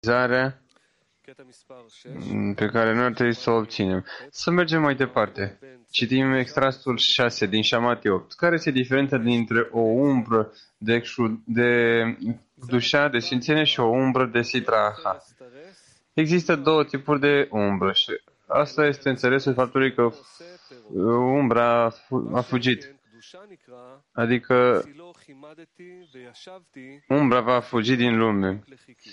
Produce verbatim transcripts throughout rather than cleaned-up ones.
realizarea pe care noi ar trebui să o obținem. Să mergem mai departe. Citim extrasul șase din Shamati opt. Care este diferența dintre o umbră de, de dușa, de sfințenie și o umbră de sitraha? Există două tipuri de umbră și asta este înțelesul faptului că umbra a fugit. Adică umbra va fugi din lume.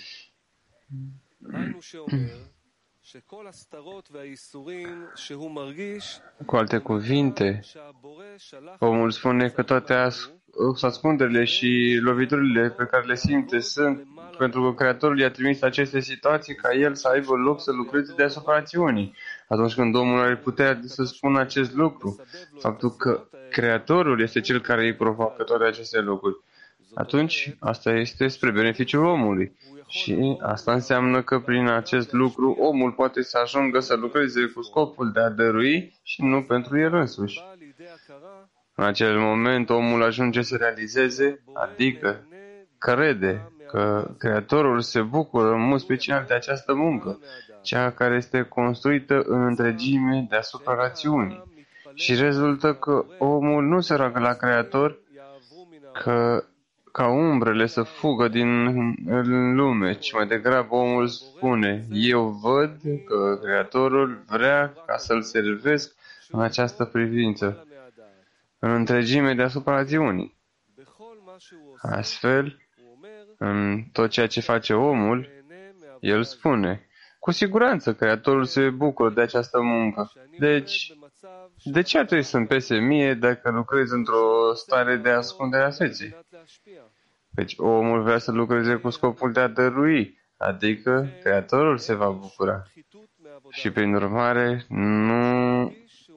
Cu alte cuvinte, omul spune că toate ascunderile și loviturile pe care le simte sunt pentru că Creatorul i-a trimis aceste situații ca el să aibă loc să lucreze deasupra acțiunii. Atunci când omul are puterea să spună acest lucru, faptul că Creatorul este cel care îi provoacă toate aceste lucruri, atunci asta este spre beneficiul omului. Și asta înseamnă că prin acest lucru omul poate să ajungă să lucreze cu scopul de a dărui și nu pentru el însuși. În acel moment omul ajunge să realizeze, adică crede că Creatorul se bucură în mod special de această muncă, cea care este construită în întregime deasupra rațiunii. Și rezultă că omul nu se roagă la Creator că ca umbrele să fugă din lume, ci mai degrabă omul spune, eu văd că Creatorul vrea ca să-L servesc în această privință, în întregime deasupra rațiunii. Astfel, în tot ceea ce face omul, el spune, cu siguranță Creatorul se bucură de această muncă. Deci, de ce ar trebui să-mi pese mie dacă lucrez într-o stare de ascundere a feței? Deci omul vrea să lucreze cu scopul de a dărui, adică Creatorul se va bucura. Și prin urmare, nu...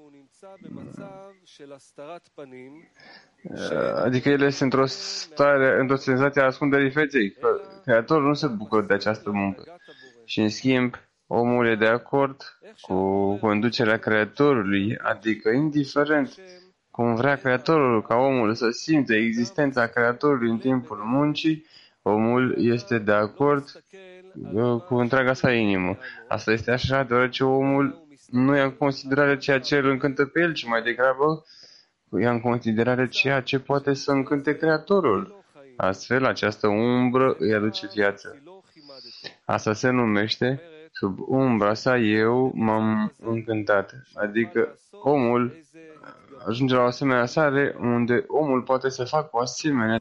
Adică el este într-o stare, într-o senzație a ascunderii feței. Creatorul nu se bucură de această muncă. Și în schimb, omul e de acord cu conducerea Creatorului, adică indiferent cum vrea Creatorul ca omul să simte existența Creatorului în timpul muncii, omul este de acord cu întreaga sa inimă. Asta este așa deoarece omul nu ia în considerare ceea ce îl încântă pe el, ci mai degrabă ia în considerare ceea ce poate să încânte Creatorul. Astfel, această umbră îi aduce viață. Asta se numește, sub umbra sa eu m-am încântat. Adică omul ajunge la o asemenea stare unde omul poate să facă o asemenea.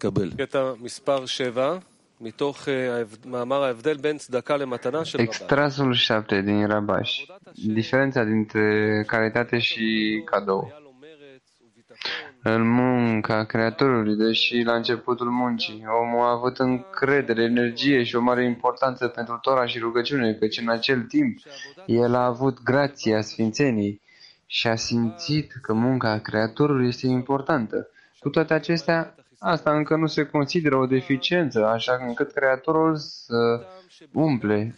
Extrasul șapte din Rabash. Diferența dintre caritate și cadou. În munca Creatorului, deși la începutul muncii, omul a avut încredere, energie și o mare importanță pentru Tora și rugăciune, căci în acel timp el a avut grația sfințenii și a simțit că munca Creatorului este importantă. Cu toate acestea, asta încă nu se consideră o deficiență, așa încât Creatorul să umple,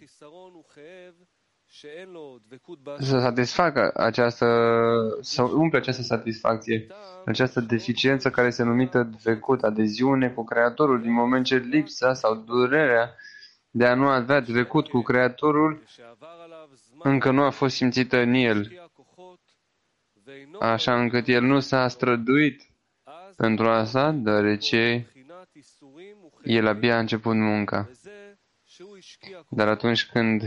să satisfacă această, să umple această satisfacție, această deficiență care se numită dvecut, adeziune cu Creatorul, din moment ce lipsa sau durerea de a nu avea dvecut cu Creatorul încă nu a fost simțită în el, așa încât el nu s-a străduit pentru asta, deoarece el abia a început munca. Dar atunci când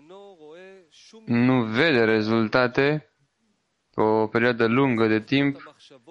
nu vede rezultate, pe o perioadă lungă de timp,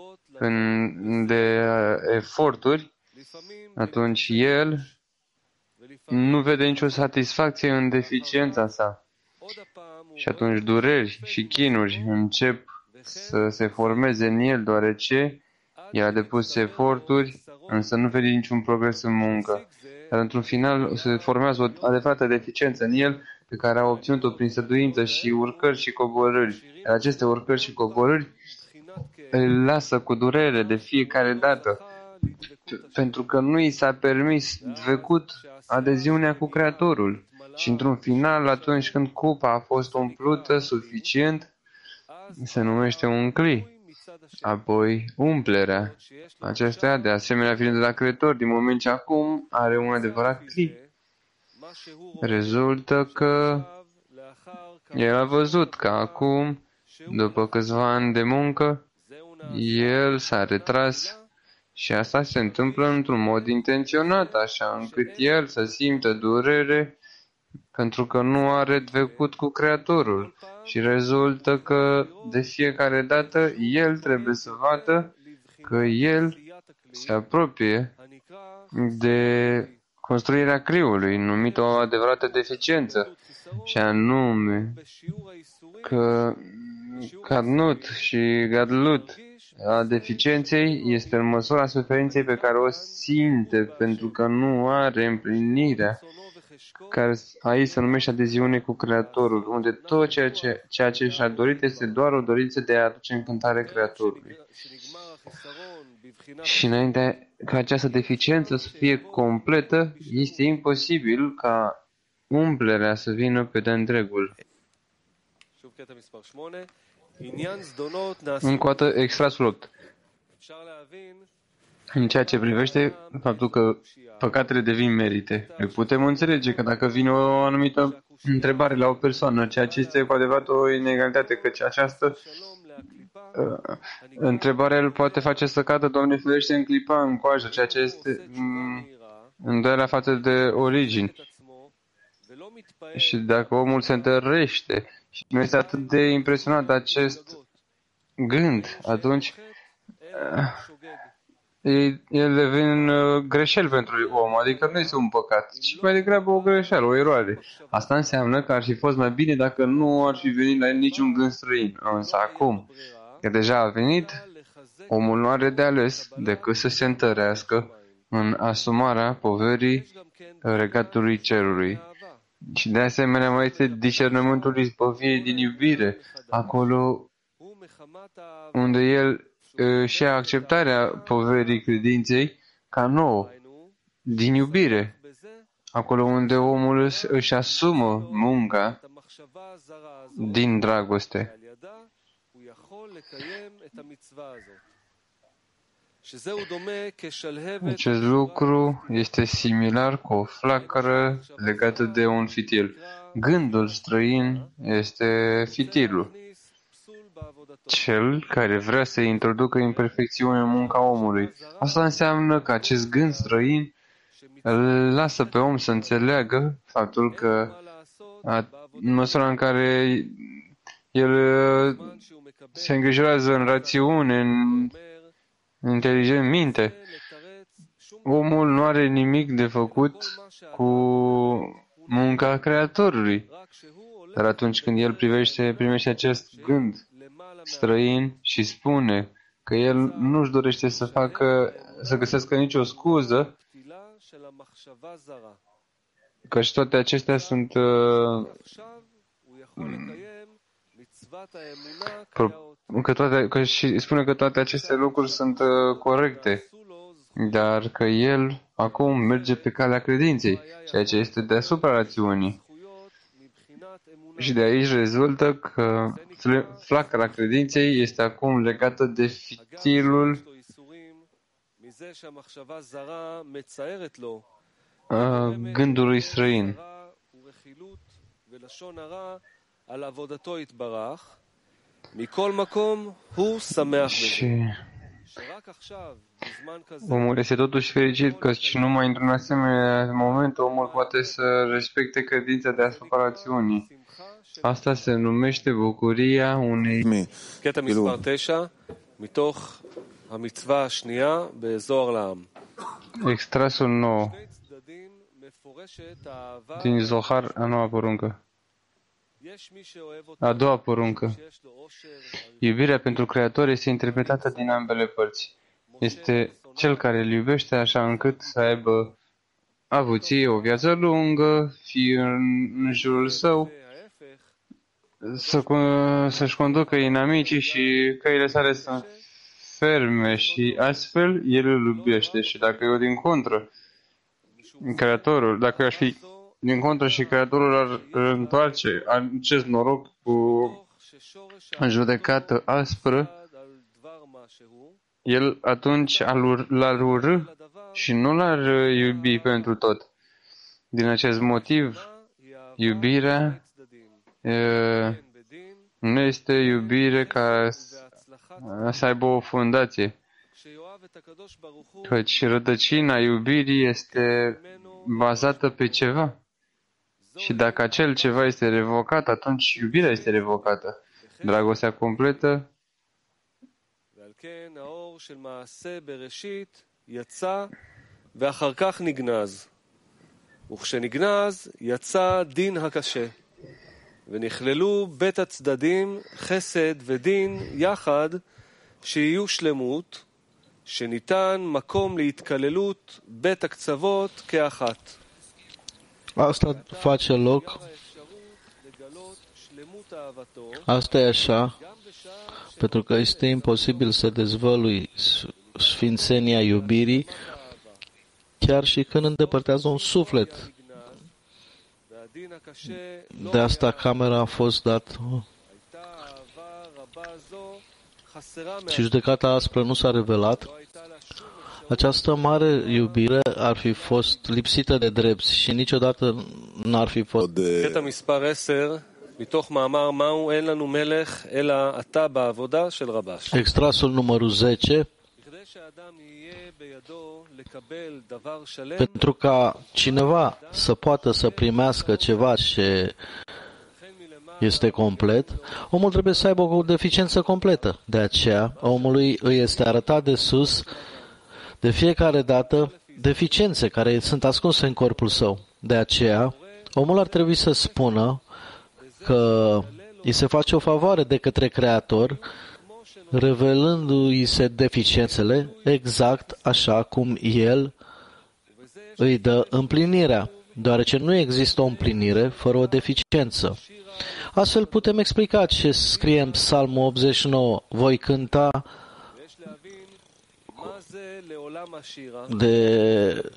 de eforturi, atunci el nu vede nicio satisfacție în deficiența sa. Și atunci dureri și chinuri încep să se formeze în el, deoarece el a depus eforturi, însă nu vede niciun progres în muncă. Dar într-un final se formează o adevărată deficiență în el, pe care a obținut-o prin săduință și urcări și coborâri. Iar aceste urcări și coborâri îl lasă cu durere de fiecare dată, pentru că nu i s-a permis dvecut adeziunea cu Creatorul. Și într-un final, atunci când cupa a fost umplută suficient, se numește un cli. Apoi umplerea acestea, de asemenea, vine de la Creator, din moment ce acum are un adevărat cli. rezultă că el a văzut că acum, după câțiva ani de muncă, el s-a retras și asta se întâmplă într-un mod intenționat, așa încât el să simtă durere pentru că nu are trecut cu Creatorul. Și rezultă că de fiecare dată el trebuie să vadă că el se apropie de construirea criului, numită o adevărată deficiență, și anume că Cadnut și Gadlut a deficienței este în măsura suferinței pe care o simte pentru că nu are împlinirea, care aici se numește adeziune cu Creatorul, unde tot ceea ce, ceea ce și-a dorit este doar o dorință de a aduce încântare Creatorului. Și înainte ca această deficiență să fie completă, este imposibil ca umplerea să vină pe de întregul. Încă o dată, extrasul opt. În ceea ce privește faptul că păcatele devin merite, noi putem înțelege că dacă vine o anumită întrebare la o persoană, ceea ce este cu adevărat o inegalitate, căci această uh, întrebare îl poate face să cadă, Doamne ferește, în clipa, în coajă, ceea ce este um, îndoiala față de origini. Și dacă omul se întărește și nu este atât de impresionat de acest gând, atunci uh, el devine uh, greșel pentru om, adică nu este un păcat, ci mai degrabă o greșeală, o eroare. Asta înseamnă că ar fi fost mai bine dacă nu ar fi venit la niciun gând străin. Însă acum, că deja a venit, omul nu are de ales decât să se întărească în asumarea poverii regatului cerului. Și de asemenea mai este discernământul izbăvirii din iubire, acolo unde el și a acceptarea poverii credinței ca nouă, din iubire, acolo unde omul își asumă munca din dragoste. Acest lucru este similar cu o flacără legată de un fitil. Gândul străin este fitilul, cel care vrea să introducă imperfecțiune în munca omului. Asta înseamnă că acest gând străin îl lasă pe om să înțeleagă faptul că în măsura în care el se îngrijorează în rațiune, în inteligent minte, omul nu are nimic de făcut cu munca Creatorului. Dar atunci când el privește, primește acest gând străin și spune că el nu-și dorește să facă, să găsească nicio scuză, că și toate acestea sunt uh, că toate, că și spune că toate aceste lucruri sunt uh, corecte, dar că el acum merge pe calea credinței, ceea ce este deasupra rațiunii. Și de aici rezultă că flacăra credinței este acum legată de fitilul uh, gândului străin. Și omul este totuși fericit că și numai într-un asemenea moment omul poate să respecte credința deasupra rațiunii. Asta se numește bucuria unei... Extrasul nou din Zohar, a noua poruncă. A doua poruncă. Iubirea pentru Creator este interpretată din ambele părți. Este cel care îl iubește așa încât să aibă avuție, o viață lungă, fie în jurul său, să, să-și conducă inamicii și căile sale sunt ferme și astfel el îl iubește. Și dacă eu din contră, Creatorul, dacă eu aș fi din contră și Creatorul ar întoarce acest noroc cu judecată aspră, el atunci l-ar urâ și nu l-ar iubi pentru tot. Din acest motiv, iubirea uh, nu este iubire ca să aibă o fundație, căci rădăcina iubirii este bazată pe ceva. Și dacă acel ceva este revocat, atunci iubirea este revocată. Dragostea completă ואחר כך נגנז. וכשנגנז יצא דין הקשה. ונכללו בית הצדדים חסד ודין יחד שיהיו שלמות, שניתן מקום להתקללות בית הקצוות כאחת. Asta face loc. Asta e așa, pentru că este imposibil să dezvălui sfințenia iubirii chiar și când îndepărtează un suflet. De asta camera a fost dat. Și judecata aspră nu s-a revelat. Această mare iubire ar fi fost lipsită de drept și niciodată n-ar fi fost. קטע מספר עשר, מתוך מאמר מהו אין לנו מלך אלא אתה בעבודה של רבש. Extrasul numărul zece. Pentru ca cineva să poată să primească ceva ce este complet, omul trebuie să aibă o deficiență completă. De aceea, omului îi este arătat de sus de fiecare dată deficiențe care sunt ascunse în corpul său. De aceea, omul ar trebui să spună că îi se face o favoare de către Creator, revelându-i se deficiențele exact așa cum El îi dă împlinirea, deoarece nu există o împlinire fără o deficiență. Astfel putem explica ce scrie în Psalmul optzeci și nouă. Voi cânta de...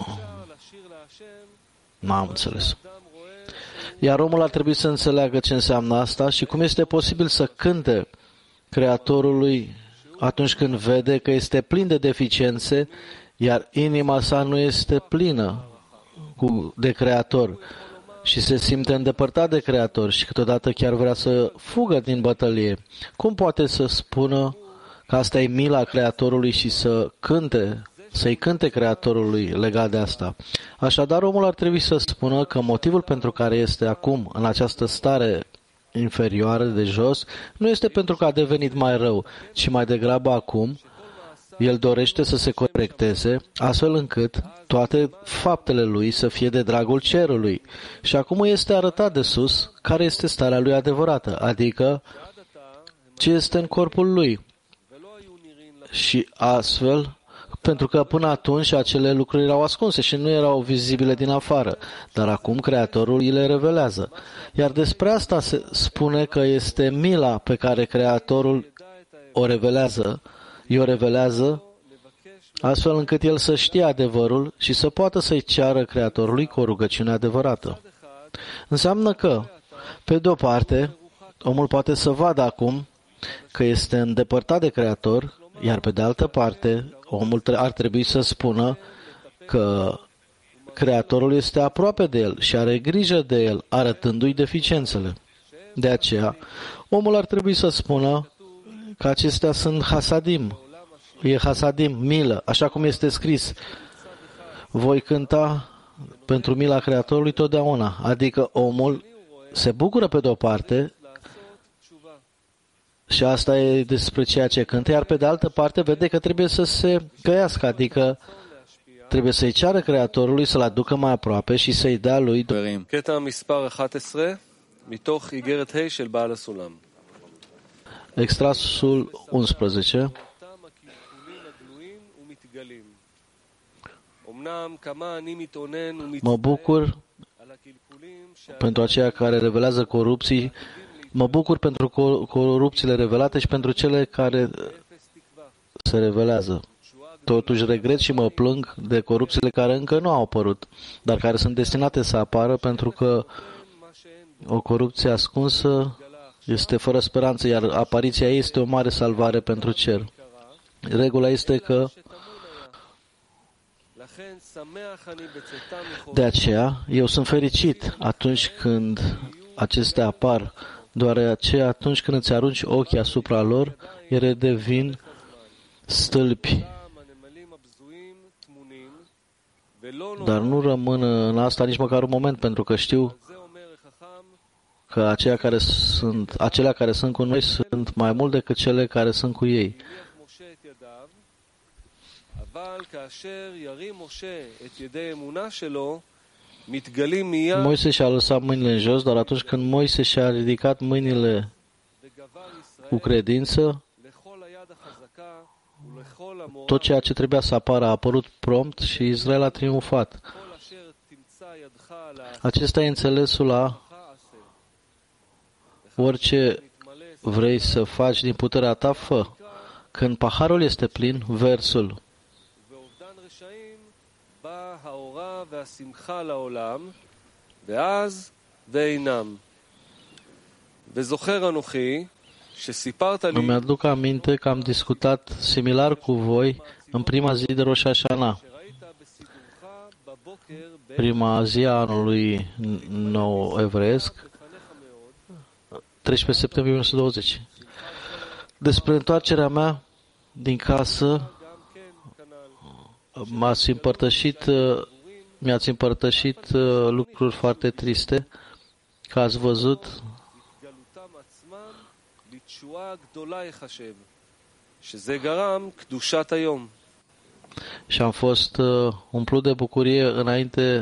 N-am înțeles. Iar omul ar trebui să înțeleagă ce înseamnă asta și cum este posibil să cânte Creatorului atunci când vede că este plin de deficiențe, iar inima sa nu este plină de Creator și se simte îndepărtat de Creator și câteodată chiar vrea să fugă din bătălie. Cum poate să spună că asta e mila Creatorului și să cânte, să-i cânte Creatorului legat de asta? Așadar, omul ar trebui să spună că motivul pentru care este acum în această stare inferioară de jos nu este pentru că a devenit mai rău, ci mai degrabă acum el dorește să se corecteze, astfel încât toate faptele lui să fie de dragul cerului. Și acum este arătat de sus care este starea lui adevărată, adică ce este în corpul lui. Și astfel, pentru că până atunci acele lucruri erau ascunse și nu erau vizibile din afară, dar acum Creatorul îi le revelează. Iar despre asta se spune că este mila pe care Creatorul o revelează, îi o revelează, astfel încât el să știe adevărul și să poată să-i ceară Creatorului cu o rugăciune adevărată. Înseamnă că, pe de-o parte, omul poate să vadă acum că este îndepărtat de Creator, iar pe de altă parte, omul ar trebui să spună că Creatorul este aproape de el și are grijă de el, arătându-i deficiențele. De aceea, omul ar trebui să spună că acestea sunt hasadim. E hasadim, milă, așa cum este scris. Voi cânta pentru mila Creatorului totdeauna. Adică omul se bucură pe de-o parte și asta e despre ceea ce cântă, iar pe de altă parte vede că trebuie să se căiască, adică trebuie să-i ceară Creatorului să-l aducă mai aproape și să-i dea lui dorim. Extrasul unsprezece. Mă bucur pentru aceia care revelează corupții, mă bucur pentru corupțiile revelate și pentru cele care se revelează. Totuși regret și mă plâng de corupțiile care încă nu au apărut, dar care sunt destinate să apară, pentru că o corupție ascunsă este fără speranță, iar apariția ei este o mare salvare pentru cer. Regula este că De aceea, eu sunt fericit atunci când acestea apar, deoarece atunci când îți arunci ochii asupra lor, ele devin stâlpi. Dar nu rămân în asta nici măcar un moment, pentru că știu că aceia care sunt, acelea care sunt cu noi sunt mai mult decât cele care sunt cu ei. Moise și-a lăsat mâinile în jos, dar atunci când Moise și-a ridicat mâinile cu credință, tot ceea ce trebuia să apară a apărut prompt și Israel a triumfat. Acesta e înțelesul la orice vrei să faci din puterea ta, fă. Când paharul este plin, versul îmi aduc aminte că am discutat similar cu voi în prima zi de Rosh Hashanah, prima zi a anului nou evreiesc, treisprezece septembrie o mie nouă sute douăzeci. Despre întoarcerea mea din casă, m-ați împărtășit, mi-ați împărtășit lucruri foarte triste, că ați văzut și am fost umplut de bucurie înainte